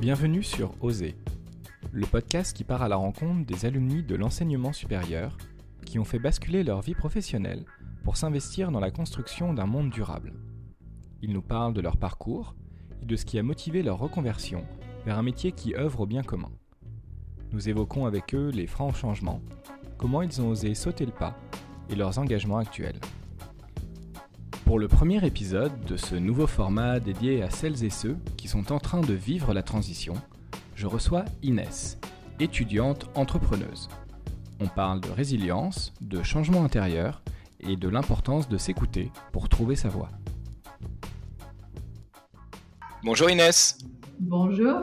Bienvenue sur Oser, le podcast qui part à la rencontre des alumni de l'enseignement supérieur qui ont fait basculer leur vie professionnelle pour s'investir dans la construction d'un monde durable. Ils nous parlent de leur parcours et de ce qui a motivé leur reconversion vers un métier qui œuvre au bien commun. Nous évoquons avec eux les francs changements, comment ils ont osé sauter le pas et leurs engagements actuels. Pour le premier épisode de ce nouveau format dédié à celles et ceux qui sont en train de vivre la transition, je reçois Inès, étudiante entrepreneuse. On parle de résilience, de changement intérieur et de l'importance de s'écouter pour trouver sa voie. Bonjour Inès. Bonjour.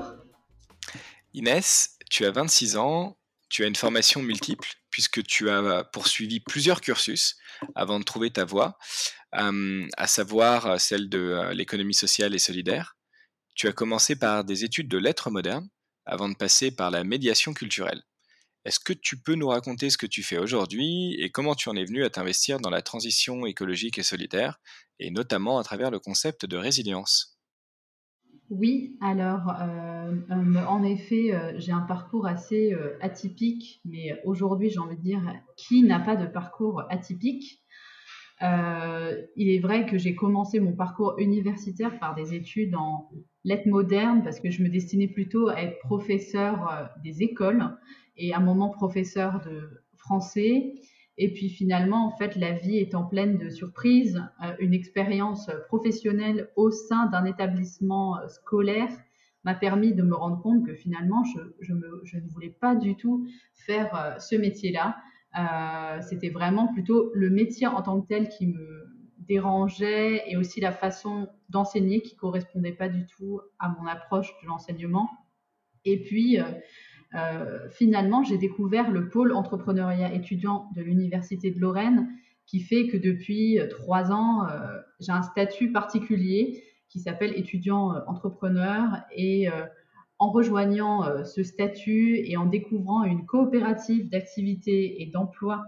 Inès, tu as 26 ans, tu as une formation multiple puisque tu as poursuivi plusieurs cursus avant de trouver ta voie, à savoir celle de l'économie sociale et solidaire. Tu as commencé par des études de lettres modernes avant de passer par la médiation culturelle. Est-ce que tu peux nous raconter ce que tu fais aujourd'hui et comment tu en es venu à t'investir dans la transition écologique et solidaire, et notamment à travers le concept de résilience ? Oui, alors en effet, j'ai un parcours assez atypique, mais aujourd'hui, j'ai envie de dire, qui n'a pas de parcours atypique? Il est vrai que j'ai commencé mon parcours universitaire par des études en lettres modernes parce que je me destinais plutôt à être professeur des écoles et à un moment professeur de français. Et puis finalement, en fait, la vie étant pleine de surprises, une expérience professionnelle au sein d'un établissement scolaire m'a permis de me rendre compte que finalement, je ne voulais pas du tout faire ce métier-là. C'était vraiment plutôt le métier en tant que tel qui me dérangeait et aussi la façon d'enseigner qui correspondait pas du tout à mon approche de l'enseignement. Et puis, finalement, j'ai découvert le pôle entrepreneuriat étudiant de l'Université de Lorraine qui fait que depuis 3 ans, j'ai un statut particulier qui s'appelle étudiant entrepreneur et en rejoignant ce statut et en découvrant une coopérative d'activité et d'emploi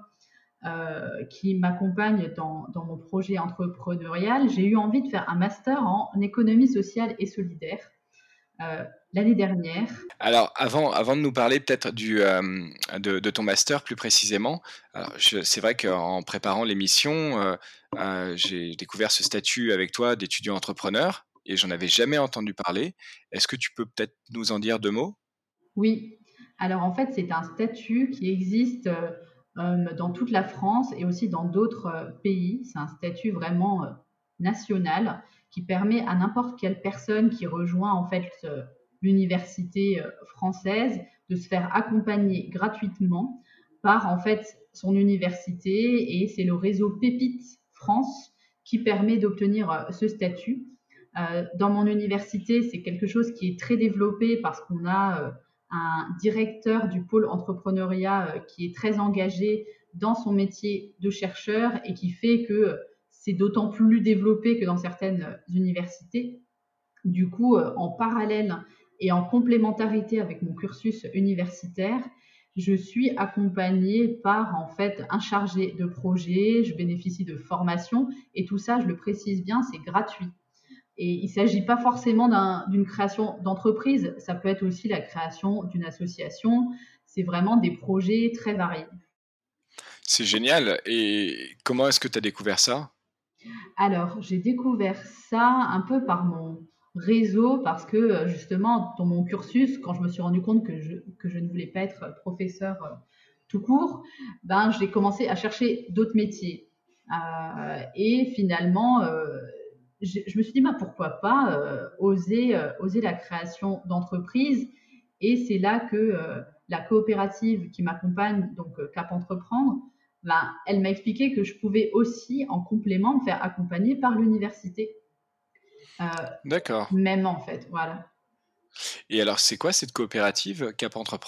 qui m'accompagne dans mon projet entrepreneurial, j'ai eu envie de faire un master en économie sociale et solidaire l'année dernière. Alors, avant de nous parler peut-être de ton master plus précisément, c'est vrai qu'en préparant l'émission, j'ai découvert ce statut avec toi d'étudiant entrepreneur et j'en avais jamais entendu parler. Est-ce que tu peux peut-être nous en dire 2 mots ? Oui, alors en fait, c'est un statut qui existe dans toute la France et aussi dans d'autres pays. C'est un statut vraiment national qui permet à n'importe quelle personne qui rejoint en fait l'université française de se faire accompagner gratuitement par en fait son université et c'est le réseau Pépite France qui permet d'obtenir ce statut. Dans mon université, c'est quelque chose qui est très développé parce qu'on a un directeur du pôle entrepreneuriat qui est très engagé dans son métier de chercheur et qui fait que c'est d'autant plus développé que dans certaines universités. Du coup, en parallèle et en complémentarité avec mon cursus universitaire, je suis accompagnée par en fait un chargé de projet, je bénéficie de formations et tout ça, je le précise bien, c'est gratuit. Et il ne s'agit pas forcément d'une création d'entreprise, ça peut être aussi la création d'une association, c'est vraiment des projets très variés. C'est génial. Et comment est-ce que tu as découvert ça ? Alors, j'ai découvert ça un peu par mon réseau parce que justement, dans mon cursus, quand je me suis rendu compte que je ne voulais pas être professeur tout court, ben, j'ai commencé à chercher d'autres métiers. Et finalement, je me suis dit, bah, pourquoi pas oser la création d'entreprise. Et c'est là que la coopérative qui m'accompagne, donc Cap Entreprendre, ben, elle m'a expliqué que je pouvais aussi, en complément, me faire accompagner par l'université. Euh, D'accord. Même en fait, voilà. Et alors, c'est quoi cette coopérative Cap Entreprendre ?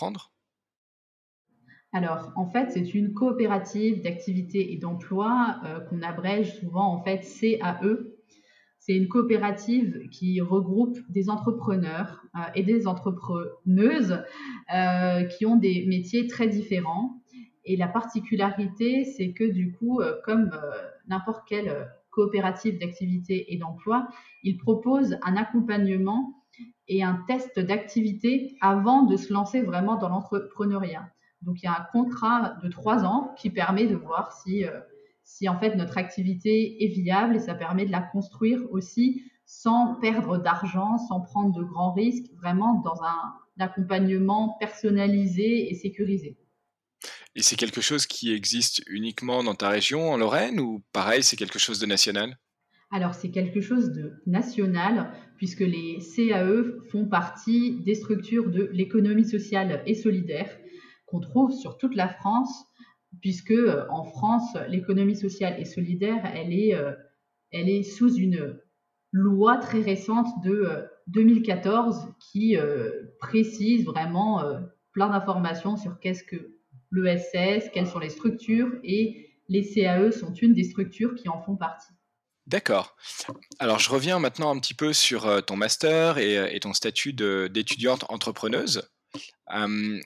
Alors, en fait, c'est une coopérative d'activité et d'emploi qu'on abrège souvent en fait CAE. C'est une coopérative qui regroupe des entrepreneurs et des entrepreneuses qui ont des métiers très différents. Et la particularité, c'est que du coup, comme n'importe quelle coopérative d'activité et d'emploi, ils proposent un accompagnement et un test d'activité avant de se lancer vraiment dans l'entrepreneuriat. Donc il y a un contrat de 3 ans qui permet de voir si en fait notre activité est viable, et ça permet de la construire aussi sans perdre d'argent, sans prendre de grands risques, vraiment dans un accompagnement personnalisé et sécurisé. Et c'est quelque chose qui existe uniquement dans ta région, en Lorraine, ou pareil, c'est quelque chose de national? Alors c'est quelque chose de national, puisque les CAE font partie des structures de l'économie sociale et solidaire qu'on trouve sur toute la France, puisque en France, l'économie sociale et solidaire, elle est sous une loi très récente de 2014 qui précise vraiment plein d'informations sur qu'est-ce que l'ESS, quelles sont les structures, et les CAE sont une des structures qui en font partie. D'accord. Alors je reviens maintenant un petit peu sur, ton master et ton statut d'étudiante entrepreneuse. Hem,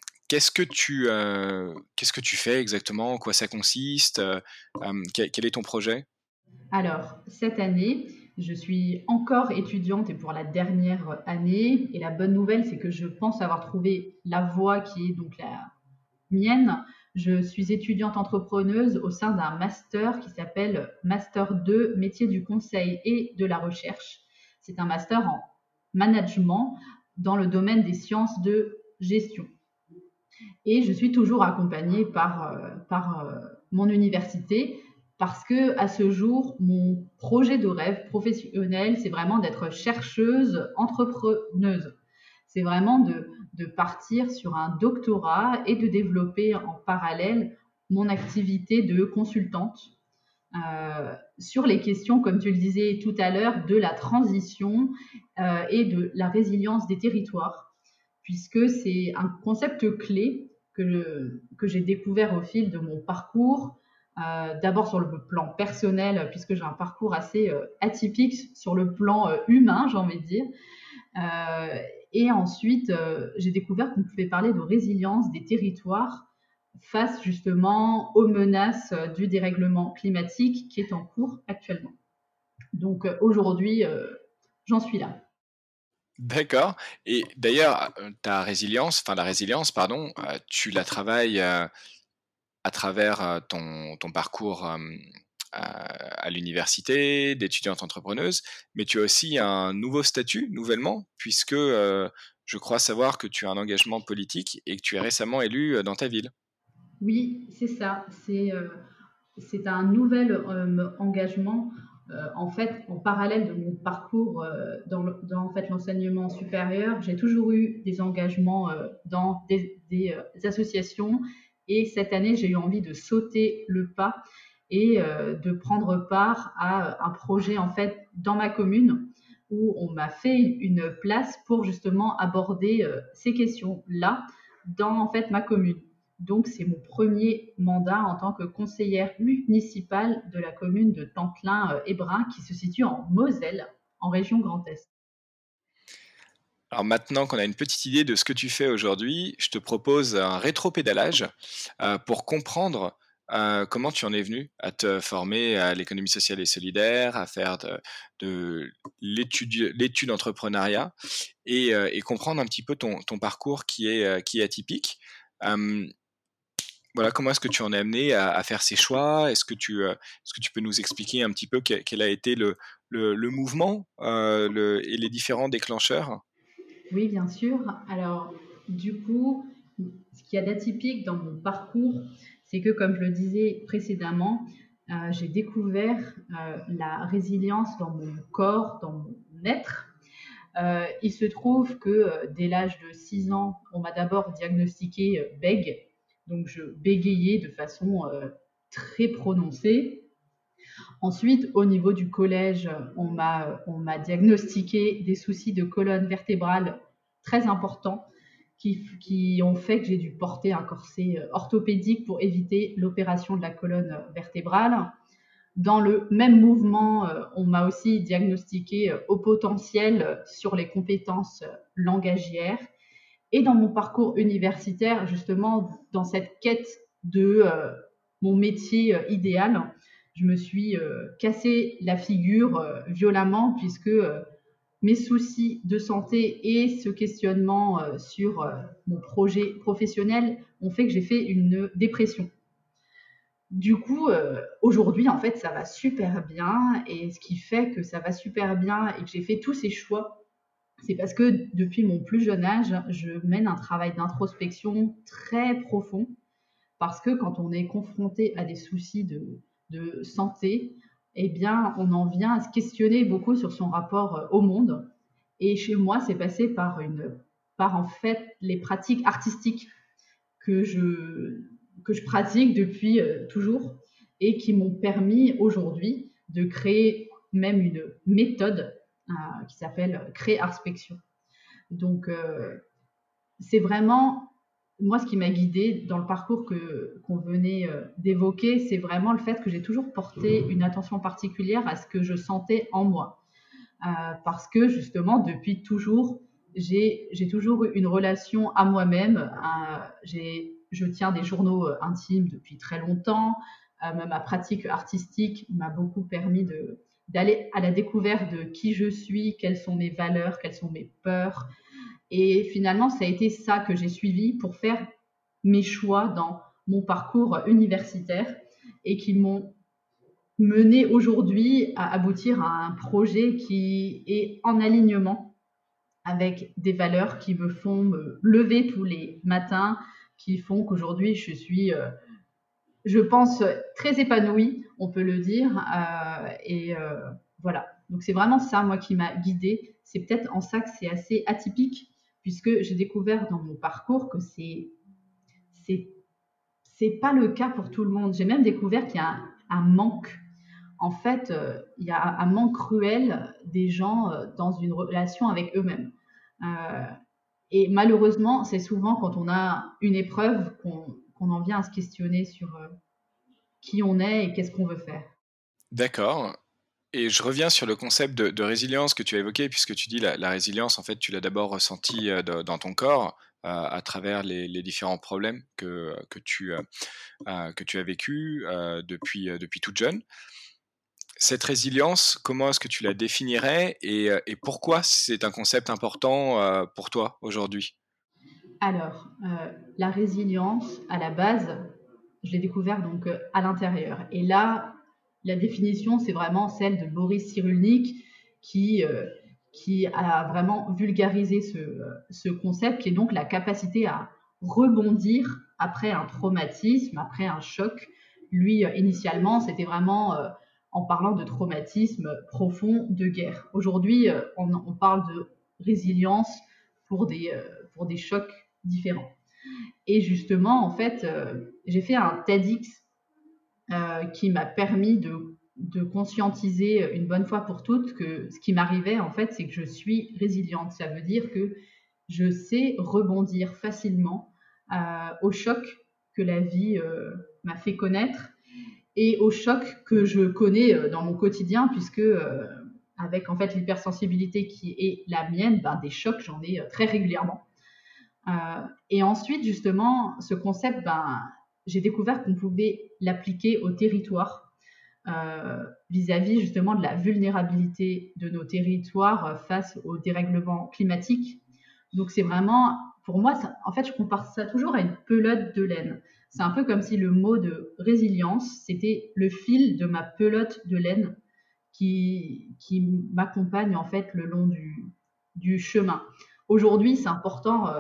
qu'est-ce que tu fais exactement? En quoi ça consiste? Quel est ton projet? Alors, cette année, je suis encore étudiante et pour la dernière année. Et la bonne nouvelle, c'est que je pense avoir trouvé la voie qui est donc la mienne. Je suis étudiante entrepreneuse au sein d'un master qui s'appelle Master 2 métier du conseil et de la recherche. C'est un master en management dans le domaine des sciences de gestion. Et je suis toujours accompagnée par mon université, parce que à ce jour, mon projet de rêve professionnel, c'est vraiment d'être chercheuse, entrepreneuse. C'est vraiment de partir sur un doctorat et de développer en parallèle mon activité de consultante sur les questions, comme tu le disais tout à l'heure, de la transition et de la résilience des territoires, puisque c'est un concept clé que j'ai découvert au fil de mon parcours. D'abord sur le plan personnel, puisque j'ai un parcours assez atypique sur le plan humain, j'ai envie de dire. Euh, et ensuite, j'ai découvert qu'on pouvait parler de résilience des territoires face justement aux menaces du dérèglement climatique qui est en cours actuellement. Donc aujourd'hui, j'en suis là. D'accord, et d'ailleurs, ta résilience, enfin la résilience pardon, tu la travailles, à travers, ton parcours, à l'université, d'étudiante entrepreneuse, mais tu as aussi un nouveau statut, nouvellement, puisque, je crois savoir que tu as un engagement politique et que tu es récemment élue, dans ta ville. Oui, c'est ça. C'est un nouvel engagement. En fait, en parallèle de mon parcours dans en fait, l'enseignement supérieur, j'ai toujours eu des engagements dans des associations. Et cette année, j'ai eu envie de sauter le pas et de prendre part à un projet en fait dans ma commune, où on m'a fait une place pour justement aborder ces questions-là dans en fait ma commune. Donc, c'est mon premier mandat en tant que conseillère municipale de la commune de Tentlin-Hébrin, qui se situe en Moselle, en région Grand Est. Alors maintenant qu'on a une petite idée de ce que tu fais aujourd'hui, je te propose un rétropédalage, pour comprendre, comment tu en es venu à te former à l'économie sociale et solidaire, à faire de l'étude entrepreneuriat, et comprendre un petit peu ton parcours qui est atypique. Hem, voilà, comment est-ce que tu en es amené à faire ces choix? Est-ce que tu peux nous expliquer un petit peu quel a été le mouvement, et les différents déclencheurs? Oui, bien sûr. Alors, du coup, ce qu'il y a d'atypique dans mon parcours, c'est que, comme je le disais précédemment, j'ai découvert la résilience dans mon corps, dans mon être. Il se trouve que dès l'âge de 6 ans, on m'a d'abord diagnostiqué bègue, donc je bégayais de façon très prononcée. Ensuite, au niveau du collège, on m'a diagnostiqué des soucis de colonne vertébrale très importants qui ont fait que j'ai dû porter un corset orthopédique pour éviter l'opération de la colonne vertébrale. Dans le même mouvement, on m'a aussi diagnostiqué au potentiel sur les compétences langagières. Et dans mon parcours universitaire, justement, dans cette quête de mon métier idéal, je me suis cassé la figure violemment, puisque mes soucis de santé et ce questionnement sur mon projet professionnel ont fait que j'ai fait une dépression. Du coup, aujourd'hui, en fait, ça va super bien et ce qui fait que ça va super bien et que j'ai fait tous ces choix, c'est parce que depuis mon plus jeune âge, je mène un travail d'introspection très profond parce que quand on est confronté à des soucis de santé, eh bien, on en vient à se questionner beaucoup sur son rapport au monde. Et chez moi, c'est passé par en fait les pratiques artistiques que je, que je pratique depuis toujours et qui m'ont permis aujourd'hui de créer même une méthode qui s'appelle Créarspection. Donc, c'est vraiment moi ce qui m'a guidée dans le parcours qu'on venait d'évoquer, c'est vraiment le fait que j'ai toujours porté une attention particulière à ce que je sentais en moi. Parce que justement, depuis toujours, j'ai toujours eu une relation à moi-même. Je tiens des journaux intimes depuis très longtemps. Ma pratique artistique m'a beaucoup permis d'aller à la découverte de qui je suis, quelles sont mes valeurs, quelles sont mes peurs. Et finalement, ça a été ça que j'ai suivi pour faire mes choix dans mon parcours universitaire et qui m'ont mené aujourd'hui à aboutir à un projet qui est en alignement avec des valeurs qui me font me lever tous les matins, qui font qu'aujourd'hui je suis, je pense, très épanouie, on peut le dire. Voilà. Donc c'est vraiment ça, moi, qui m'a guidée. C'est peut-être en ça que c'est assez atypique, puisque j'ai découvert dans mon parcours que c'est, c'est pas le cas pour tout le monde. J'ai même découvert qu'il y a un manque. En fait, il y a un manque cruel des gens dans une relation avec eux-mêmes. Euh, et malheureusement, c'est souvent quand on a une épreuve qu'on en vient à se questionner sur qui on est et qu'est-ce qu'on veut faire. D'accord. Et je reviens sur le concept de résilience que tu as évoqué, puisque tu dis la résilience, en fait, tu l'as d'abord ressentie dans ton corps, à travers les différents problèmes que tu as vécu depuis toute jeune. Cette résilience, comment est-ce que tu la définirais et pourquoi c'est un concept important pour toi aujourd'hui? Alors, la résilience, à la base, je l'ai découvert donc à l'intérieur. Et là, la définition, c'est vraiment celle de Boris Cyrulnik qui, euh, qui a vraiment vulgarisé ce concept, qui est donc la capacité à rebondir après un traumatisme, après un choc. Lui, initialement, c'était vraiment en parlant de traumatisme profond de guerre. Aujourd'hui, on parle de résilience pour pour des chocs différents. Et justement, en fait, j'ai fait un TEDx qui m'a permis de conscientiser une bonne fois pour toutes que ce qui m'arrivait, en fait, c'est que je suis résiliente. Ça veut dire que je sais rebondir facilement au choc que la vie m'a fait connaître et au choc que je connais dans mon quotidien, puisque avec en fait l'hypersensibilité qui est la mienne, ben, des chocs, j'en ai très régulièrement. Et ensuite, justement, ce concept, ben, j'ai découvert qu'on pouvait l'appliquer au territoire vis-à-vis justement de la vulnérabilité de nos territoires face au dérèglement climatique. Donc c'est vraiment, pour moi, ça, en fait, je compare ça toujours à une pelote de laine. C'est un peu comme si le mot de résilience, c'était le fil de ma pelote de laine qui m'accompagne en fait le long du chemin. Aujourd'hui, c'est important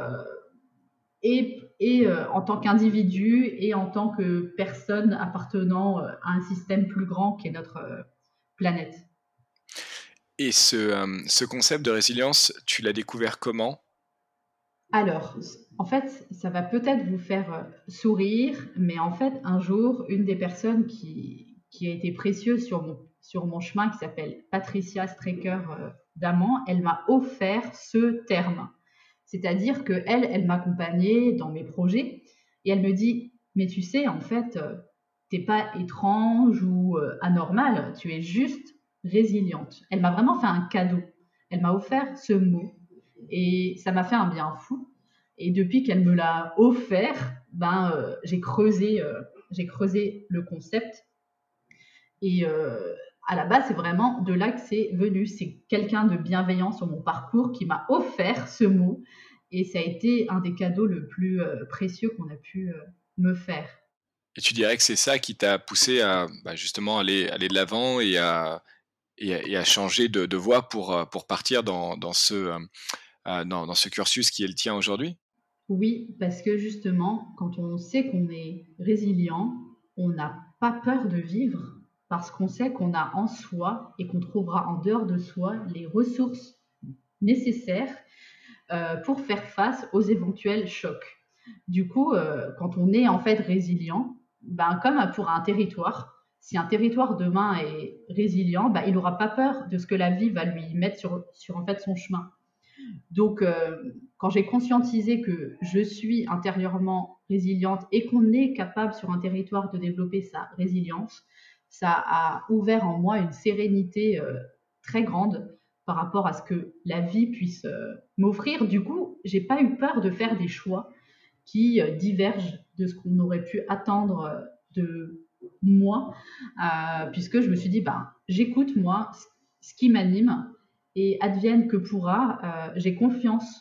en tant qu'individu et en tant que personne appartenant à un système plus grand qui est notre planète. Et ce concept de résilience, tu l'as découvert comment? Alors, en fait, ça va peut-être vous faire sourire, mais en fait, un jour, une des personnes qui a été précieuse sur mon chemin, qui s'appelle Patricia Strecker Daman, elle m'a offert ce terme. C'est-à-dire qu'elle, elle m'accompagnait dans mes projets et elle me dit, mais tu sais, en fait, t'es pas étrange ou anormale, tu es juste résiliente. Elle m'a vraiment fait un cadeau. Elle m'a offert ce mot et ça m'a fait un bien fou. Et depuis qu'elle me l'a offert, ben, j'ai creusé le concept. Et à la base, c'est vraiment de là que c'est venu. C'est quelqu'un de bienveillant sur mon parcours qui m'a offert ce mot. Et ça a été un des cadeaux le plus précieux qu'on a pu me faire. Et tu dirais que c'est ça qui t'a poussé à, justement aller de l'avant et à changer de voie pour partir dans dans ce cursus qui est le tien aujourd'hui? Oui, parce que justement, quand on sait qu'on est résilient, on n'a pas peur de vivre parce qu'on sait qu'on a en soi et qu'on trouvera en dehors de soi les ressources nécessaires pour faire face aux éventuels chocs. Du coup, quand on est en fait résilient, ben, comme pour un territoire, si un territoire demain est résilient, ben, il n'aura pas peur de ce que la vie va lui mettre sur en fait son chemin. Donc, quand j'ai conscientisé que je suis intérieurement résiliente et qu'on est capable sur un territoire de développer sa résilience, ça a ouvert en moi une sérénité très grande par rapport à ce que la vie puisse m'offrir. Du coup, j'ai pas eu peur de faire des choix qui divergent de ce qu'on aurait pu attendre de moi, puisque je me suis dit, ben, j'écoute moi ce qui m'anime et advienne que pourra, j'ai confiance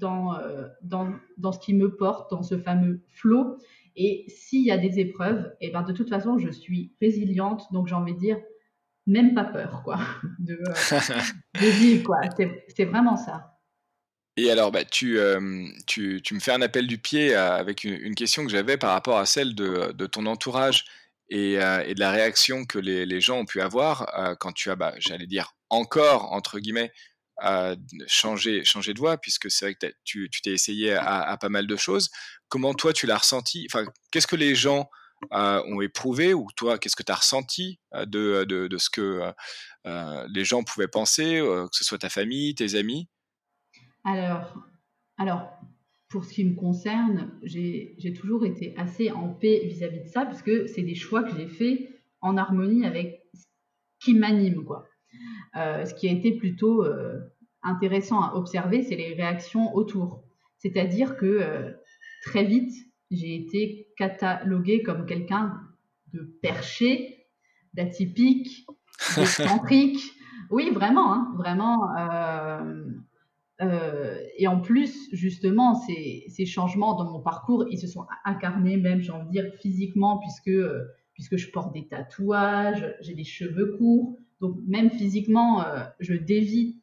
dans ce qui me porte, dans ce fameux flow. Et s'il y a des épreuves, et ben de toute façon, je suis résiliente, donc j'ai envie de dire, même pas peur, quoi, de vivre, quoi. C'est vraiment ça. Et alors, tu me fais un appel du pied avec une question que j'avais par rapport à celle de ton entourage et de la réaction que les gens ont pu avoir quand tu as, j'allais dire, encore, entre guillemets, changé de voie, puisque c'est vrai que tu t'es essayé à pas mal de choses. Comment toi, tu l'as ressenti? Enfin, qu'est-ce que les gens ont éprouvé, ou toi, qu'est-ce que tu as ressenti de ce que les gens pouvaient penser, que ce soit ta famille, tes amis? Alors, alors, pour ce qui me concerne, j'ai toujours été assez en paix vis-à-vis de ça, puisque c'est des choix que j'ai faits en harmonie avec ce qui m'anime, quoi. Ce qui a été plutôt intéressant à observer, c'est les réactions autour. C'est-à-dire que très vite, j'ai été cataloguée comme quelqu'un de perché, d'atypique, d'excentrique. Oui, vraiment, hein, vraiment. Et en plus, justement, ces changements dans mon parcours, ils se sont incarnés même, j'ai envie de dire, physiquement, puisque je porte des tatouages, j'ai des cheveux courts. Donc même physiquement, je dévie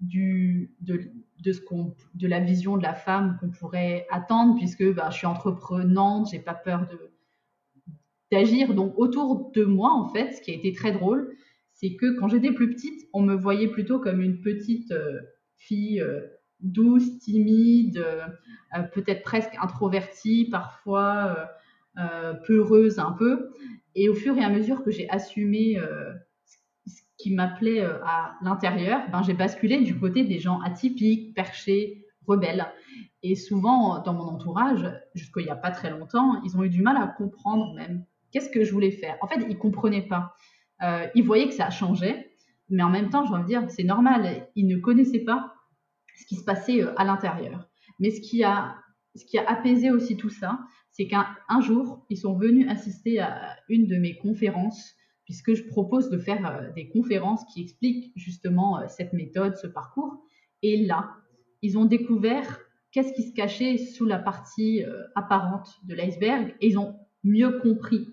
de la vision de la femme qu'on pourrait attendre, puisque je suis entreprenante, j'ai pas peur d'agir. Donc autour de moi, en fait, ce qui a été très drôle, c'est que quand j'étais plus petite, on me voyait plutôt comme une petite fille douce, timide, peut-être presque introvertie, parfois peureuse un peu. Et au fur et à mesure que j'ai assumé ce qui m'appelait à l'intérieur, ben, j'ai basculé du côté des gens atypiques, perchés, rebelles. Et souvent, dans mon entourage, jusqu'il n'y a pas très longtemps, ils ont eu du mal à comprendre même qu'est-ce que je voulais faire. En fait, ils ne comprenaient pas. Ils voyaient que ça changeait, mais en même temps, j'ai envie de dire, c'est normal, ils ne connaissaient pas ce qui se passait à l'intérieur. Mais ce qui a apaisé aussi tout ça, c'est qu'un jour, ils sont venus assister à une de mes conférences, puisque je propose de faire des conférences qui expliquent justement cette méthode, ce parcours. Et là, ils ont découvert qu'est-ce qui se cachait sous la partie apparente de l'iceberg, et ils ont mieux compris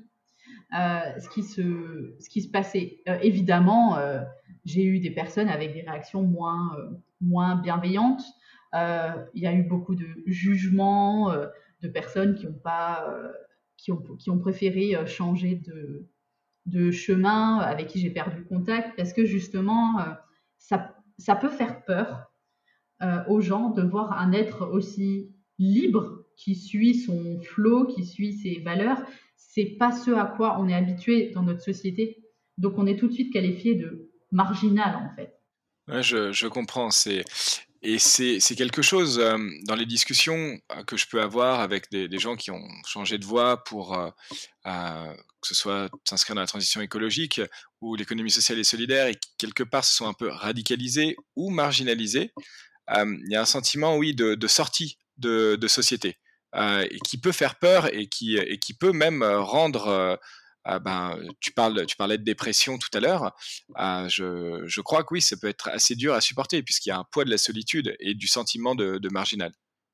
ce qui se passait. Évidemment, j'ai eu des personnes avec des réactions moins bienveillantes. Il y a eu beaucoup de jugements de personnes qui ont pas, qui ont préféré changer de chemin, avec qui j'ai perdu contact, parce que justement, ça peut faire peur aux gens de voir un être aussi libre qui suit son flow, qui suit ses valeurs. C'est pas ce à quoi on est habitué dans notre société. Donc on est tout de suite qualifié de marginal en fait. Ouais, je comprends. C'est quelque chose, dans les discussions, que je peux avoir avec des gens qui ont changé de voie pour, que ce soit s'inscrire dans la transition écologique ou l'économie sociale et solidaire, et qui quelque part se sont un peu radicalisés ou marginalisés. Il y a un sentiment, oui, de sortie de société, et qui peut faire peur, et qui peut même rendre, tu parlais de dépression tout à l'heure. Je crois que oui, ça peut être assez dur à supporter puisqu'il y a un poids de la solitude et du sentiment de marginal.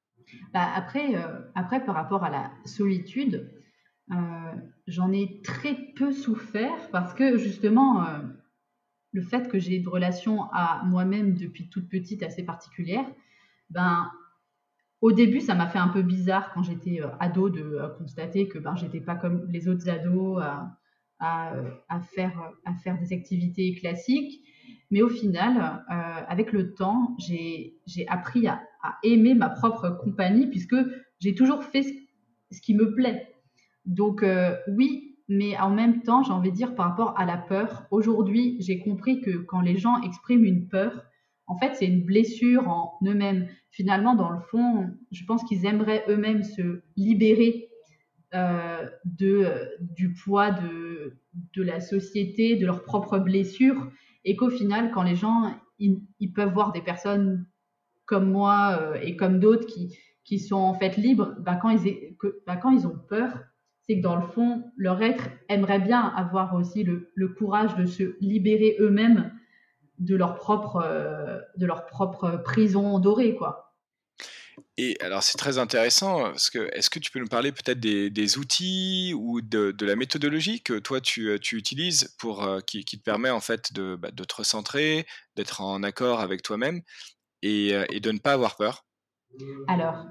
Après, par rapport à la solitude, euh, j'en ai très peu souffert parce que justement, le fait que j'ai une relation à moi-même depuis toute petite assez particulière, ben, au début, ça m'a fait un peu bizarre quand j'étais ado de constater que ben, j'étais pas comme les autres ados à faire des activités classiques. Mais au final, avec le temps, j'ai appris à aimer ma propre compagnie puisque j'ai toujours fait ce qui me plaît. Donc oui, mais en même temps, j'ai envie de dire par rapport à la peur, aujourd'hui, j'ai compris que quand les gens expriment une peur, en fait, c'est une blessure en eux-mêmes. Finalement, dans le fond, je pense qu'ils aimeraient eux-mêmes se libérer du poids de la société, de leurs propres blessures, et qu'au final, quand les gens, ils peuvent voir des personnes comme moi et comme d'autres qui sont en fait libres, quand ils ont peur, c'est que dans le fond, leur être aimerait bien avoir aussi le courage de se libérer eux-mêmes de leur propre prison dorée, quoi. Et alors c'est très intéressant parce que est-ce que tu peux nous parler peut-être des outils ou de la méthodologie que toi tu utilises pour qui te permet en fait de te recentrer, d'être en accord avec toi-même et de ne pas avoir peur? Alors,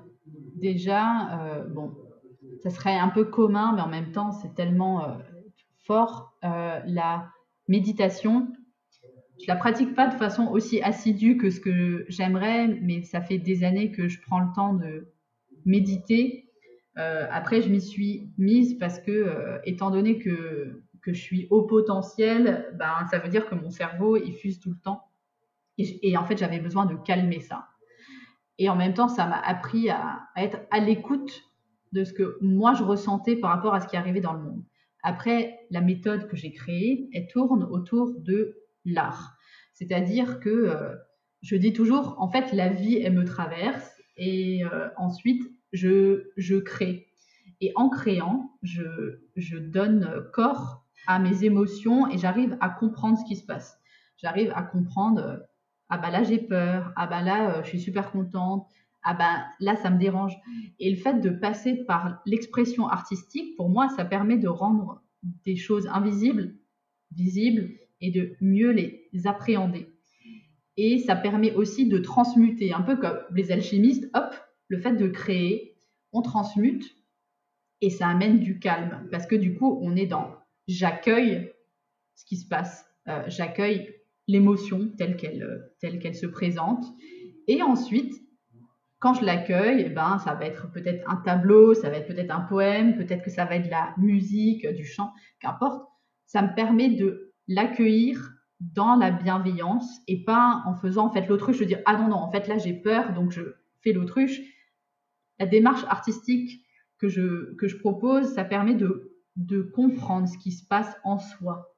déjà, bon, ça serait un peu commun, mais en même temps, c'est tellement fort. La méditation, je la pratique pas de façon aussi assidue que ce que j'aimerais, mais ça fait des années que je prends le temps de méditer. Après, je m'y suis mise parce que, étant donné que je suis haut potentiel, ben, ça veut dire que mon cerveau, il fuse tout le temps. Et en fait, j'avais besoin de calmer ça. Et en même temps, ça m'a appris à être à l'écoute de ce que moi je ressentais par rapport à ce qui arrivait dans le monde. Après, la méthode que j'ai créée, elle tourne autour de l'art. C'est-à-dire que je dis toujours, en fait, la vie, elle me traverse et ensuite, je crée. Et en créant, je donne corps à mes émotions et j'arrive à comprendre ce qui se passe. J'arrive à comprendre ah bah là j'ai peur, ah bah là je suis super contente, ah bah là ça me dérange. Et le fait de passer par l'expression artistique, pour moi, ça permet de rendre des choses invisibles, visibles et de mieux les appréhender. Et ça permet aussi de transmuter, un peu comme les alchimistes, hop, le fait de créer, on transmute et ça amène du calme parce que du coup on est dans j'accueille ce qui se passe. J'accueille l'émotion telle qu'elle se présente. Et ensuite, quand je l'accueille, eh ben, ça va être peut-être un tableau, ça va être peut-être un poème, peut-être que ça va être de la musique, du chant, qu'importe. Ça me permet de l'accueillir dans la bienveillance et pas en faisant en fait l'autruche, de dire ah non, non, en fait là j'ai peur, donc je fais l'autruche. La démarche artistique que je propose, ça permet de comprendre ce qui se passe en soi.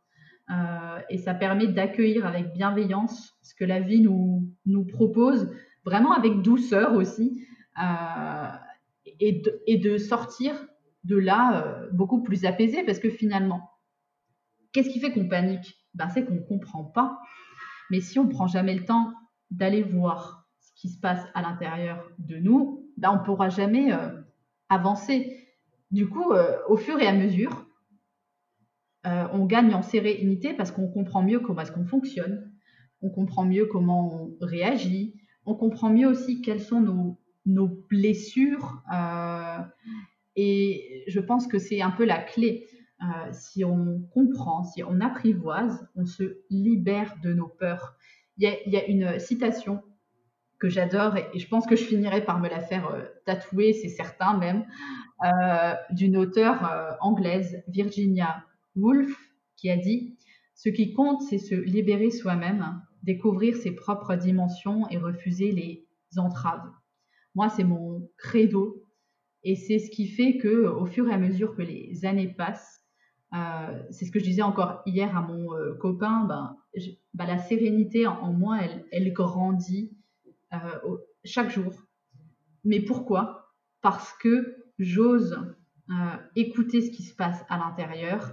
Et ça permet d'accueillir avec bienveillance ce que la vie nous propose, vraiment avec douceur aussi, euh, et de sortir de là beaucoup plus apaisé, parce que finalement, qu'est-ce qui fait qu'on panique? Ben, c'est qu'on ne comprend pas. Mais si on ne prend jamais le temps d'aller voir ce qui se passe à l'intérieur de nous, ben, on ne pourra jamais avancer. Du coup, au fur et à mesure, on gagne en sérénité parce qu'on comprend mieux comment est-ce qu'on fonctionne, on comprend mieux comment on réagit, on comprend mieux aussi quelles sont nos blessures. Et je pense que c'est un peu la clé. Si on comprend, si on apprivoise, on se libère de nos peurs. Il y a une citation que j'adore et je pense que je finirai par me la faire tatouer, c'est certain même, d'une auteure anglaise, Virginia Woolf, qui a dit ce qui compte, c'est se libérer soi-même, découvrir ses propres dimensions et refuser les entraves. Moi, c'est mon credo et c'est ce qui fait que, au fur et à mesure que les années passent, c'est ce que je disais encore hier à mon copain, la sérénité en moi, elle grandit chaque jour. Mais pourquoi? Parce que j'ose écouter ce qui se passe à l'intérieur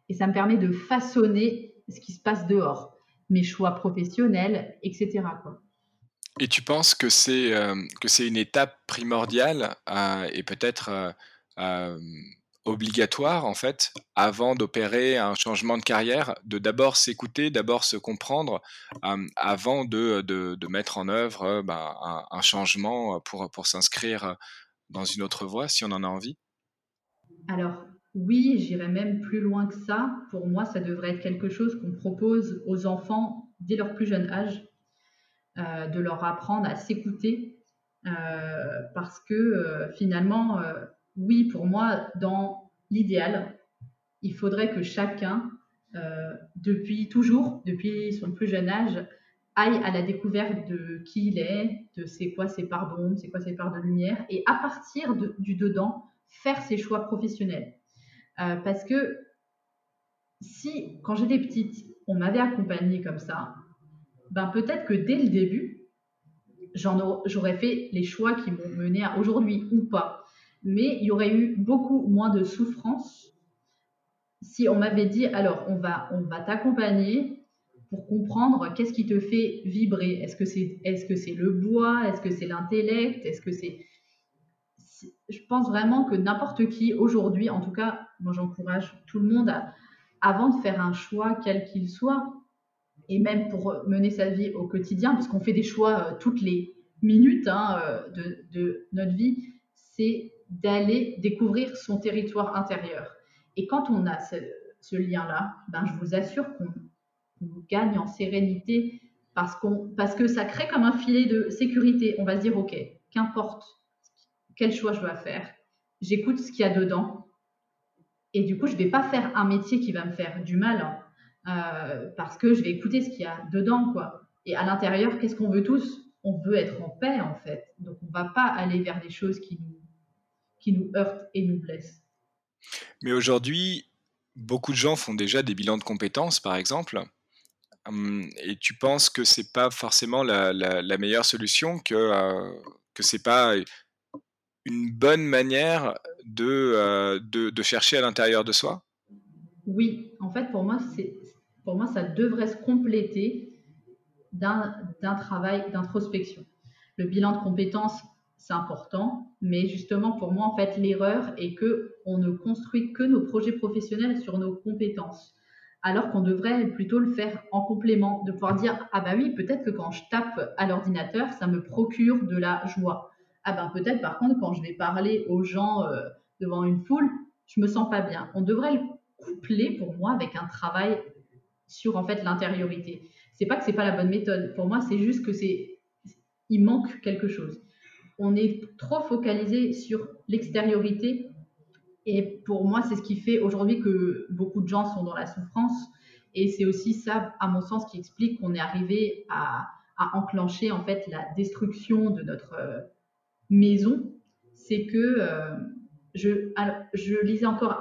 Et ça me permet de façonner ce qui se passe dehors, mes choix professionnels, etc., quoi. Et tu penses que c'est une étape primordiale, et peut-être, hem, obligatoire en fait, avant d'opérer un changement de carrière, de d'abord s'écouter, d'abord se comprendre, avant de mettre en œuvre, un changement, pour s'inscrire, dans une autre voie si on en a envie? Alors oui, j'irais même plus loin que ça. Pour moi, ça devrait être quelque chose qu'on propose aux enfants dès leur plus jeune âge, de leur apprendre à s'écouter, parce que finalement, oui, pour moi, dans l'idéal, il faudrait que chacun, depuis toujours, depuis son plus jeune âge, aille à la découverte de qui il est, de c'est quoi ses parts d'ombre, c'est quoi ses parts de lumière, et à partir du dedans, faire ses choix professionnels. Parce que si, quand j'étais petite, on m'avait accompagnée comme ça, ben peut-être que dès le début, j'aurais fait les choix qui m'ont mené à aujourd'hui ou pas. Mais il y aurait eu beaucoup moins de souffrance si on m'avait dit, alors on va t'accompagner pour comprendre qu'est-ce qui te fait vibrer. Est-ce que c'est le bois? Est-ce que c'est l'intellect? Je pense vraiment que n'importe qui aujourd'hui, en tout cas, moi j'encourage tout le monde avant de faire un choix quel qu'il soit, et même pour mener sa vie au quotidien, puisqu'on fait des choix toutes les minutes, hein, de notre vie, c'est d'aller découvrir son territoire intérieur. Et quand on a ce lien-là, ben, je vous assure qu'on gagne en sérénité parce que ça crée comme un filet de sécurité. On va se dire, OK, qu'importe quel choix je dois faire, j'écoute ce qu'il y a dedans. Et du coup, je ne vais pas faire un métier qui va me faire du mal, hein, parce que je vais écouter ce qu'il y a dedans, quoi. Et à l'intérieur, qu'est-ce qu'on veut tous? On veut être en paix, en fait. Donc, on ne va pas aller vers des choses qui nous heurtent et nous blessent. Mais aujourd'hui, beaucoup de gens font déjà des bilans de compétences, par exemple. Et tu penses que c'est pas forcément la meilleure solution, que c'est pas une bonne manière de chercher à l'intérieur de soi? Oui, en fait, pour moi, ça devrait se compléter d'un travail d'introspection. Le bilan de compétences, c'est important, mais justement pour moi, en fait, l'erreur est que on ne construit que nos projets professionnels sur nos compétences, alors qu'on devrait plutôt le faire en complément, de pouvoir dire ah bah oui, peut-être que quand je tape à l'ordinateur, ça me procure de la joie. Ah ben peut-être par contre quand je vais parler aux gens devant une foule, je me sens pas bien. On devrait le coupler pour moi avec un travail sur en fait l'intériorité. C'est pas que c'est pas la bonne méthode. Pour moi, c'est juste que il manque quelque chose. On est trop focalisé sur l'extériorité et pour moi, c'est ce qui fait aujourd'hui que beaucoup de gens sont dans la souffrance et c'est aussi ça, à mon sens, qui explique qu'on est arrivé à enclencher en fait la destruction de notre maison. C'est que je lisais encore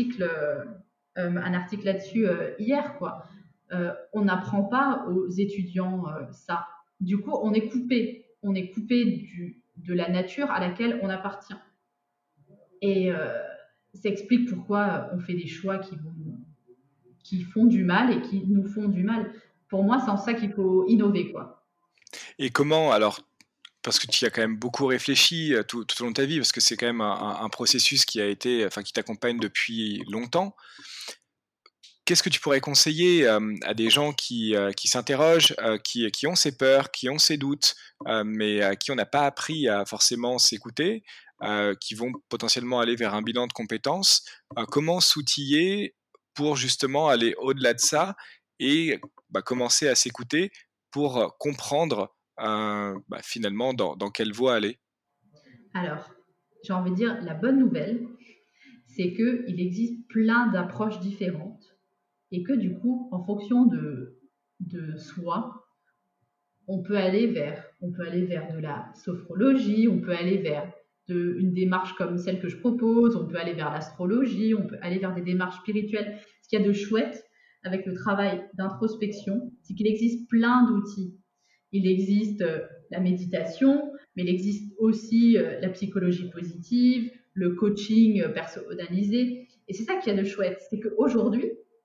un article là-dessus hier, quoi. On n'apprend pas aux étudiants ça. Du coup, on est coupé de la nature à laquelle on appartient. Et ça explique pourquoi on fait des choix qui font du mal et qui nous font du mal. Pour moi, c'est en ça qu'il faut innover, quoi. Et comment alors, parce que tu y as quand même beaucoup réfléchi, tout au long de ta vie, parce que c'est quand même un processus qui a été enfin qui t'accompagne depuis longtemps. Qu'est-ce que tu pourrais conseiller, à des gens qui s'interrogent, qui ont ces peurs, qui ont ces doutes, mais à qui on n'a pas appris à forcément s'écouter, qui vont potentiellement aller vers un bilan de compétences? Comment s'outiller pour justement aller au-delà de ça et commencer à s'écouter pour, comprendre, finalement dans quelle voie aller? Alors, j'ai envie de dire, la bonne nouvelle, c'est qu'il existe plein d'approches différentes et que du coup, en fonction de soi, on peut aller vers de la sophrologie, on peut aller vers une démarche comme celle que je propose, on peut aller vers l'astrologie, on peut aller vers des démarches spirituelles. Ce qu'il y a de chouette avec le travail d'introspection, c'est qu'il existe plein d'outils. Il existe la méditation, mais il existe aussi la psychologie positive, le coaching personnalisé. Et c'est ça qu'il y a de chouette, c'est qu'aujourd'hui,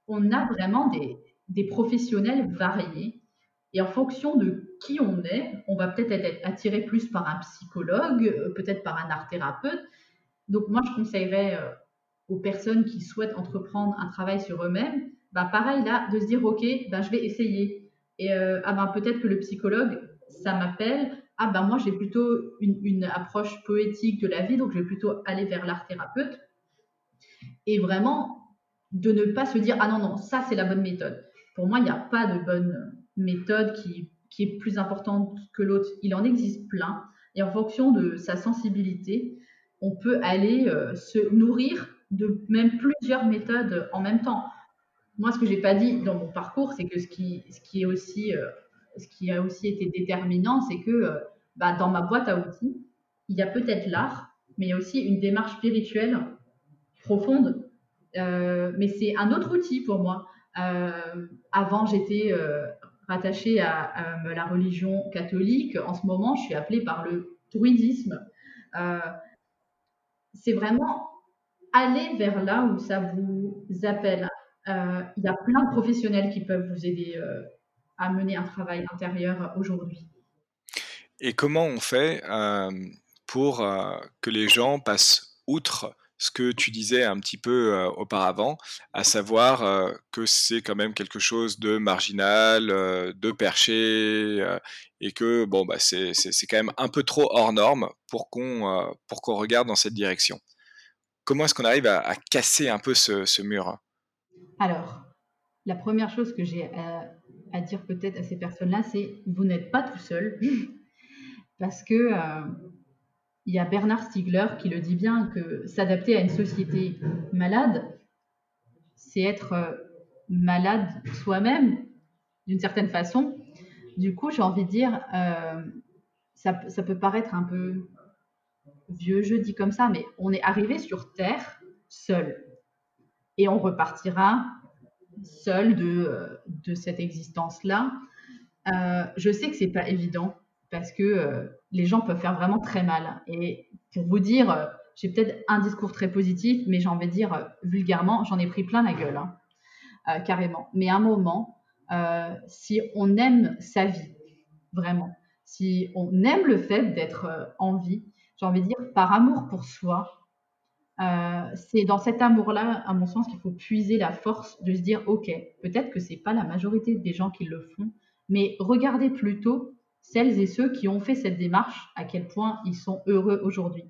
on a vraiment des professionnels variés. Et en fonction de qui on est, on va peut-être être attiré plus par un psychologue, peut-être par un art thérapeute. Donc moi, je conseillerais aux personnes qui souhaitent entreprendre un travail sur eux-mêmes, bah, pareil là, de se dire, ok, bah, je vais essayer. Et bah, peut-être que le psychologue, ça m'appelle. Ah ben moi, j'ai plutôt une approche poétique de la vie, donc je vais plutôt aller vers l'art thérapeute. Et vraiment, de ne pas se dire, ah non, non, ça c'est la bonne méthode. Pour moi, il n'y a pas de bonne méthode qui est plus importante que l'autre. Il en existe plein. Et en fonction de sa sensibilité, on peut aller se nourrir de même plusieurs méthodes en même temps. Moi, ce que j'ai pas dit dans mon parcours, c'est que ce qui a aussi été déterminant, c'est que bah, dans ma boîte à outils, il y a peut-être l'art, mais il y a aussi une démarche spirituelle profonde. Mais c'est un autre outil pour moi. Avant, j'étais rattachée à la religion catholique. En ce moment, je suis appelée par le druidisme. Euh, c'est vraiment aller vers là où ça vous appelle. Il y a plein de professionnels qui peuvent vous aider à mener un travail intérieur aujourd'hui. Et comment on fait pour que les gens passent outre ce que tu disais un petit peu auparavant, à savoir que c'est quand même quelque chose de marginal, de perché, et que bon bah c'est quand même un peu trop hors norme pour qu'on regarde dans cette direction. Comment est-ce qu'on arrive à casser un peu ce mur? Alors, la première chose que j'ai à dire peut-être à ces personnes-là, c'est vous n'êtes pas tout seul. Parce que il y a Bernard Stiegler qui le dit bien que s'adapter à une société malade, c'est être malade soi-même d'une certaine façon. Du coup, j'ai envie de dire, ça peut paraître un peu vieux jeu dit comme ça, mais on est arrivé sur Terre seul et on repartira seul de cette existence-là. Je sais que c'est pas évident parce que les gens peuvent faire vraiment très mal. Et pour vous dire, j'ai peut-être un discours très positif, mais j'ai envie de dire vulgairement, j'en ai pris plein la gueule, hein, carrément. Mais à un moment, si on aime sa vie, vraiment, si on aime le fait d'être en vie, j'ai envie de dire par amour pour soi, c'est dans cet amour-là, à mon sens, qu'il faut puiser la force de se dire, ok, peut-être que c'est pas la majorité des gens qui le font, mais regardez plutôt celles et ceux qui ont fait cette démarche, à quel point ils sont heureux aujourd'hui.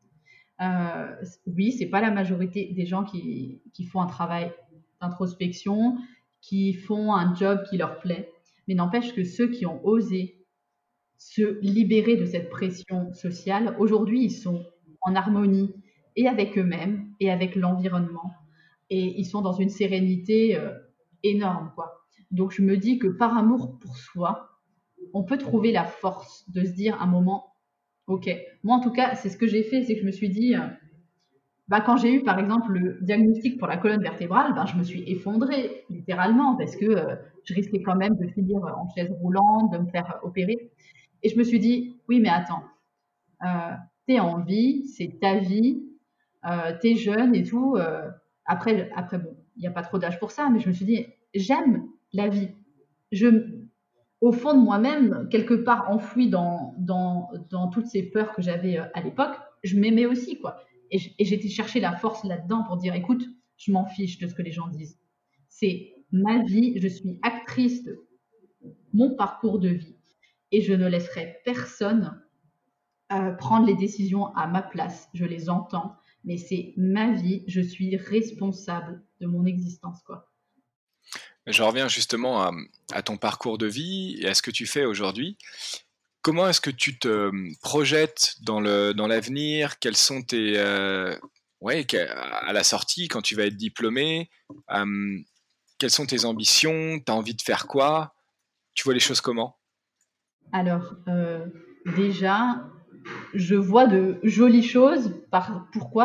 Oui, c'est pas la majorité des gens qui font un travail d'introspection, qui font un job qui leur plaît, mais n'empêche que ceux qui ont osé se libérer de cette pression sociale, aujourd'hui, ils sont en harmonie et avec eux-mêmes et avec l'environnement. Et ils sont dans une sérénité énorme, quoi. Donc, je me dis que par amour pour soi, on peut trouver la force de se dire un moment, ok, moi en tout cas, c'est ce que j'ai fait, c'est que je me suis dit, bah, quand j'ai eu par exemple le diagnostic pour la colonne vertébrale, bah, je me suis effondrée littéralement parce que je risquais quand même de finir en chaise roulante, de me faire opérer. Et je me suis dit, oui, mais attends, t'es en vie, c'est ta vie, t'es jeune et tout. Après bon, il n'y a pas trop d'âge pour ça, mais je me suis dit, j'aime la vie. Je, au fond de moi-même, quelque part enfoui dans toutes ces peurs que j'avais à l'époque, je m'aimais aussi, quoi. Et j'étais chercher la force là-dedans pour dire, écoute, je m'en fiche de ce que les gens disent. C'est ma vie, je suis actrice de mon parcours de vie et je ne laisserai personne prendre les décisions à ma place. Je les entends, mais c'est ma vie, je suis responsable de mon existence, quoi. Je reviens justement à ton parcours de vie et à ce que tu fais aujourd'hui. Comment est-ce que tu te projettes dans l'avenir? Quels sont tes ouais, à la sortie, quand tu vas être diplômé, quelles sont tes ambitions? Tu as envie de faire quoi? Tu vois les choses comment? Alors, déjà, je vois de jolies choses. Pourquoi?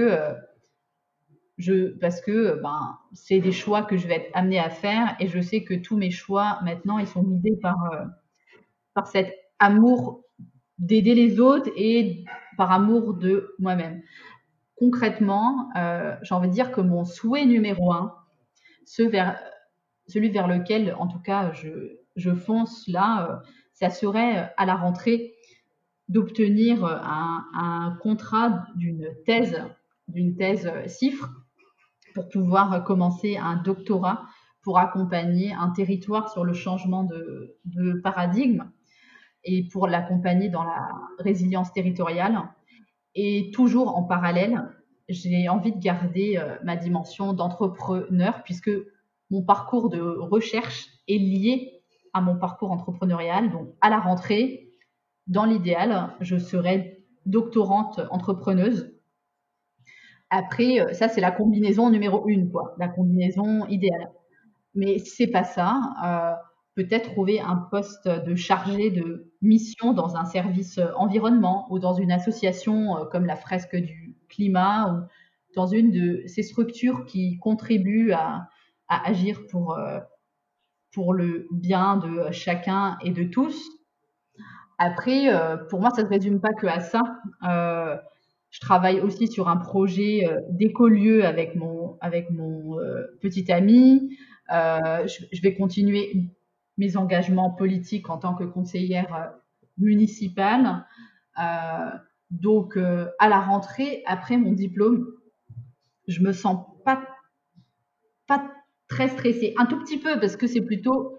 Parce que ben, c'est des choix que je vais être amenée à faire et je sais que tous mes choix, maintenant, ils sont guidés par cet amour d'aider les autres et par amour de moi-même. Concrètement, j'ai envie de dire que mon souhait numéro un, celui vers lequel, en tout cas, je fonce là, ça serait à la rentrée d'obtenir un contrat d'une thèse CIFRE pour pouvoir commencer un doctorat pour accompagner un territoire sur le changement de paradigme et pour l'accompagner dans la résilience territoriale. Et toujours en parallèle, j'ai envie de garder ma dimension d'entrepreneur puisque mon parcours de recherche est lié à mon parcours entrepreneurial. Donc, à la rentrée, dans l'idéal, je serai doctorante entrepreneuse. Après, ça, c'est la combinaison numéro 1, quoi, la combinaison idéale. Mais si c'est pas ça, peut-être trouver un poste de chargé de mission dans un service environnement ou dans une association comme la Fresque du Climat ou dans une de ces structures qui contribuent à agir pour le bien de chacun et de tous. Après, pour moi, ça ne se résume pas que à ça. Je travaille aussi sur un projet d'écolieu avec mon petit ami. Je vais continuer mes engagements politiques en tant que conseillère municipale. Donc, à la rentrée, après mon diplôme, je me sens pas très stressée. Un tout petit peu, parce que c'est plutôt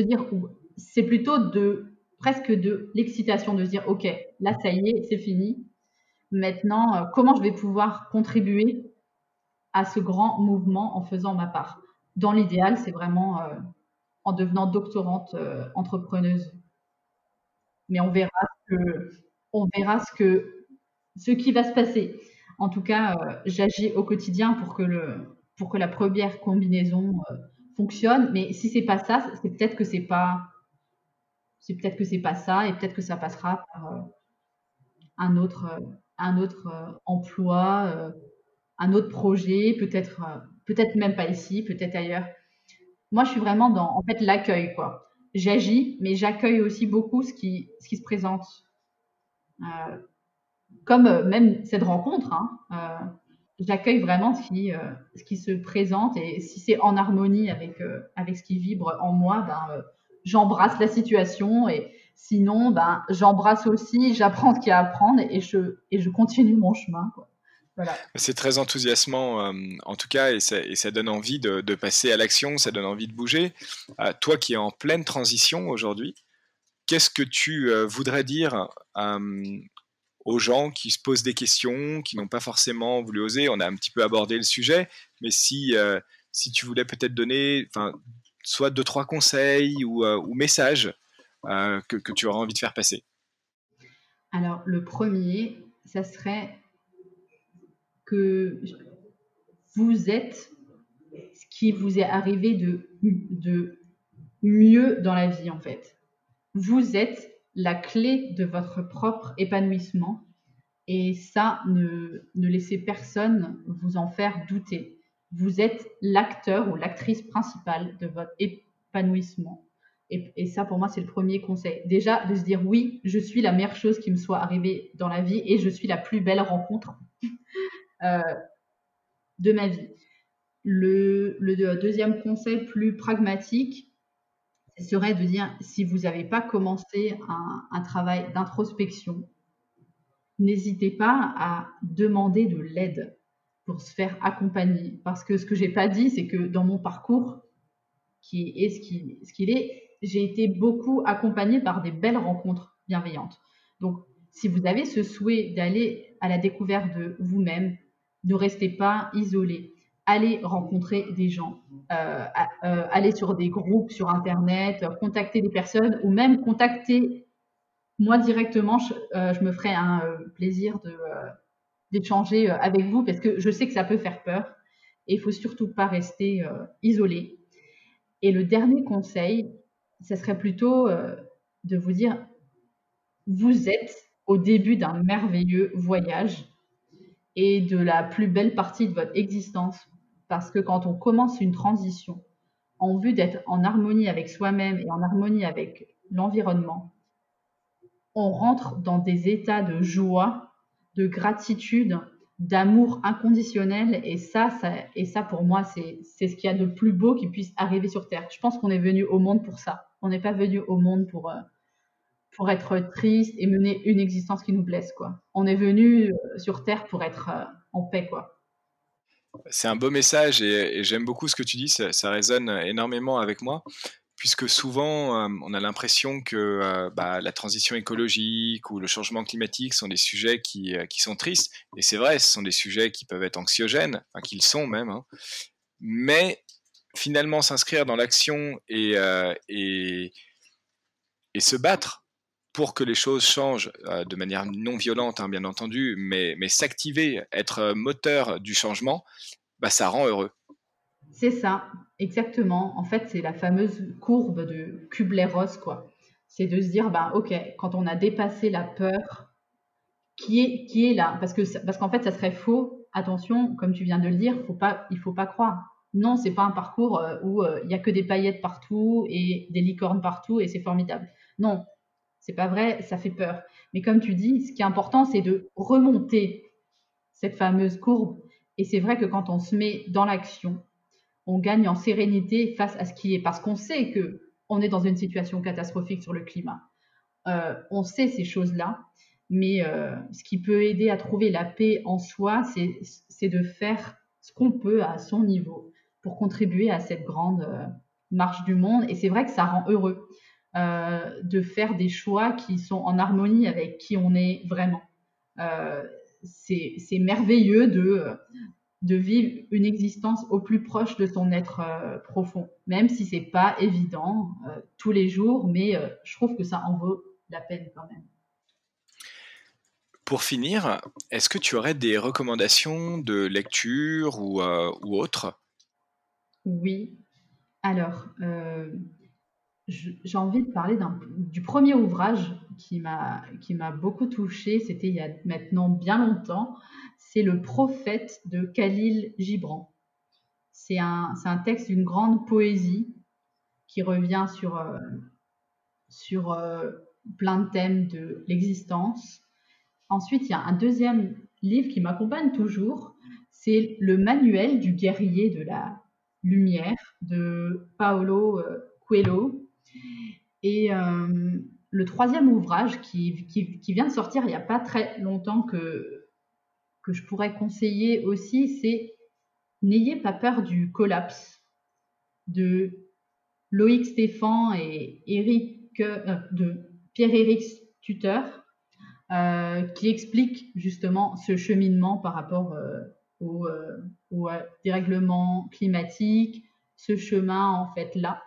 presque de l'excitation de se dire, OK, là, ça y est, c'est fini. Maintenant, comment je vais pouvoir contribuer à ce grand mouvement en faisant ma part? Dans l'idéal, c'est vraiment en devenant doctorante entrepreneuse. Mais on verra ce qui va se passer. En tout cas, j'agis au quotidien pour que la première combinaison fonctionne. Mais si c'est pas ça, c'est peut-être que c'est pas ça, et peut-être que ça passera par un autre emploi, un autre projet, peut-être même pas ici, peut-être ailleurs. Moi, je suis vraiment dans, en fait, l'accueil, quoi. J'agis, mais j'accueille aussi beaucoup ce qui se présente. Comme même cette rencontre, hein, j'accueille vraiment ce qui se présente, et si c'est en harmonie avec ce qui vibre en moi, j'embrasse la situation, et sinon, j'embrasse aussi, j'apprends ce qu'il y a à apprendre, et je continue mon chemin, quoi. Voilà. C'est très enthousiasmant, en tout cas, et ça donne envie de passer à l'action, ça donne envie de bouger. Toi qui es en pleine transition aujourd'hui, qu'est-ce que tu voudrais dire aux gens qui se posent des questions, qui n'ont pas forcément voulu oser? On a un petit peu abordé le sujet, mais si tu voulais peut-être donner soit 2-3 conseils ou messages que tu auras envie de faire passer. Alors, le premier, ça serait que vous êtes ce qui vous est arrivé de mieux dans la vie, en fait. Vous êtes la clé de votre propre épanouissement, et ça, ne laissez personne vous en faire douter. Vous êtes l'acteur ou l'actrice principale de votre épanouissement. Et ça, pour moi, c'est le premier conseil. Déjà, de se dire, oui, je suis la meilleure chose qui me soit arrivée dans la vie, et je suis la plus belle rencontre de ma vie. Le deuxième conseil, plus pragmatique, serait de dire, si vous n'avez pas commencé un travail d'introspection, n'hésitez pas à demander de l'aide pour se faire accompagner. Parce que ce que j'ai pas dit, c'est que dans mon parcours, qui est ce qu'il est, j'ai été beaucoup accompagnée par des belles rencontres bienveillantes. Donc, si vous avez ce souhait d'aller à la découverte de vous-même, ne restez pas isolé. Allez rencontrer des gens, allez sur des groupes sur Internet, contacter des personnes, ou même contacter moi directement. Je me ferai un plaisir d'échanger avec vous, parce que je sais que ça peut faire peur, et il ne faut surtout pas rester isolé. Et le dernier conseil, ça serait plutôt de vous dire, vous êtes au début d'un merveilleux voyage et de la plus belle partie de votre existence. Parce que quand on commence une transition en vue d'être en harmonie avec soi-même et en harmonie avec l'environnement, on rentre dans des états de joie, de gratitude, d'amour inconditionnel. Et ça pour moi, c'est ce qu'il y a de plus beau qui puisse arriver sur Terre. Je pense qu'on est venu au monde pour ça. On n'est pas venu au monde pour être triste et mener une existence qui nous blesse, quoi. On est venu sur Terre pour être en paix, quoi. C'est un beau message et j'aime beaucoup ce que tu dis, ça résonne énormément avec moi, puisque souvent on a l'impression que la transition écologique ou le changement climatique sont des sujets qui sont tristes, et c'est vrai, ce sont des sujets qui peuvent être anxiogènes, enfin qu'ils sont même, hein. Mais finalement s'inscrire dans l'action et se battre pour que les choses changent de manière non violente, hein, bien entendu, mais s'activer, être moteur du changement, ça rend heureux. C'est ça, exactement. En fait, c'est la fameuse courbe de Kubler-Ross, quoi. C'est de se dire, ok, quand on a dépassé la peur, qui est là, parce qu'en fait, ça serait faux. Attention, comme tu viens de le dire, il faut pas croire. Non, c'est pas un parcours où il y a que des paillettes partout et des licornes partout et c'est formidable. Non, c'est pas vrai, ça fait peur. Mais comme tu dis, ce qui est important, c'est de remonter cette fameuse courbe. Et c'est vrai que quand on se met dans l'action, on gagne en sérénité face à ce qui est, parce qu'on sait qu'on est dans une situation catastrophique sur le climat. On sait ces choses-là, mais ce qui peut aider à trouver la paix en soi, c'est de faire ce qu'on peut à son niveau pour contribuer à cette grande marche du monde. Et c'est vrai que ça rend heureux de faire des choix qui sont en harmonie avec qui on est vraiment. C'est merveilleux de vivre une existence au plus proche de son être profond, même si c'est pas évident tous les jours, mais je trouve que ça en vaut la peine quand même. Pour finir, est-ce que tu aurais des recommandations de lecture ou autres? Oui. Alors, j'ai envie de parler du premier ouvrage qui m'a beaucoup touchée. C'était il y a maintenant bien longtemps. C'est Le Prophète de Khalil Gibran. C'est un texte d'une grande poésie qui revient sur plein de thèmes de l'existence. Ensuite, il y a un deuxième livre qui m'accompagne toujours. C'est Le Manuel du guerrier de la lumière de Paulo Coelho. Et le troisième ouvrage qui vient de sortir il n'y a pas très longtemps que je pourrais conseiller aussi, c'est N'ayez pas peur du collapse de Loïc Stéphan et de Pierre-Éric Tuteur, qui explique justement ce cheminement par rapport au dérèglement climatique, ce chemin en fait là.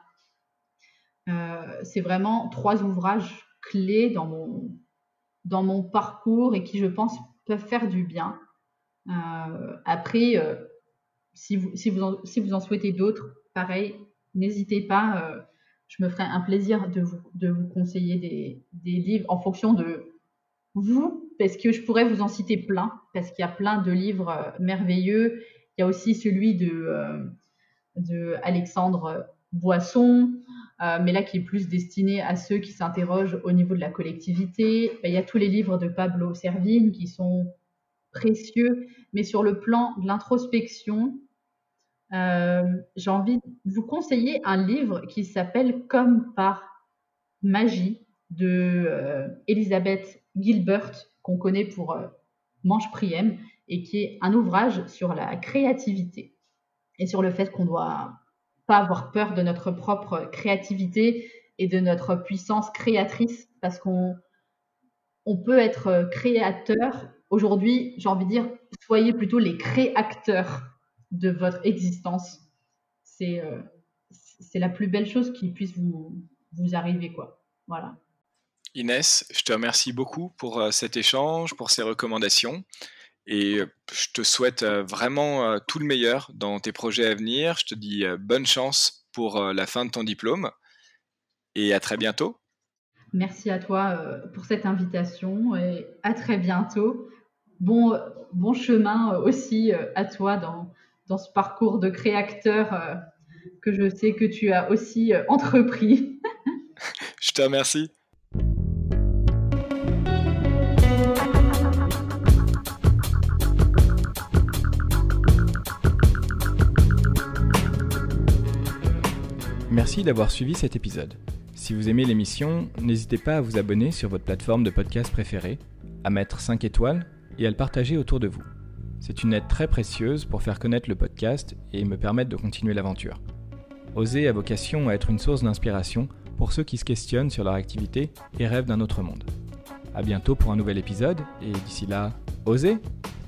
C'est vraiment 3 ouvrages clés dans mon parcours et qui, je pense, peuvent faire du bien. Après, si vous en souhaitez d'autres, pareil, n'hésitez pas. Je me ferai un plaisir de vous conseiller des livres en fonction de vous, parce que je pourrais vous en citer plein, parce qu'il y a plein de livres merveilleux. Il y a aussi celui de Alexandre Boisson, mais là qui est plus destiné à ceux qui s'interrogent au niveau de la collectivité. Il y a tous les livres de Pablo Servigne qui sont précieux, mais sur le plan de l'introspection, j'ai envie de vous conseiller un livre qui s'appelle Comme par magie de Elizabeth Gilbert, qu'on connaît pour Mange Priem, et qui est un ouvrage sur la créativité et sur le fait qu'on ne doit pas avoir peur de notre propre créativité et de notre puissance créatrice, parce qu'on peut être créateur. Aujourd'hui, j'ai envie de dire, soyez plutôt les créateurs de votre existence. C'est la plus belle chose qui puisse vous arriver, quoi. Voilà. Inès, je te remercie beaucoup pour cet échange, pour ces recommandations. Et je te souhaite vraiment tout le meilleur dans tes projets à venir. Je te dis bonne chance pour la fin de ton diplôme. Et à très bientôt. Merci à toi pour cette invitation et à très bientôt. Bon chemin aussi à toi dans ce parcours de créateur que je sais que tu as aussi entrepris. Je te remercie. Merci d'avoir suivi cet épisode. Si vous aimez l'émission, n'hésitez pas à vous abonner sur votre plateforme de podcast préférée, à mettre 5 étoiles et à le partager autour de vous. C'est une aide très précieuse pour faire connaître le podcast et me permettre de continuer l'aventure. Oser a vocation à être une source d'inspiration pour ceux qui se questionnent sur leur activité et rêvent d'un autre monde. À bientôt pour un nouvel épisode et d'ici là, osez!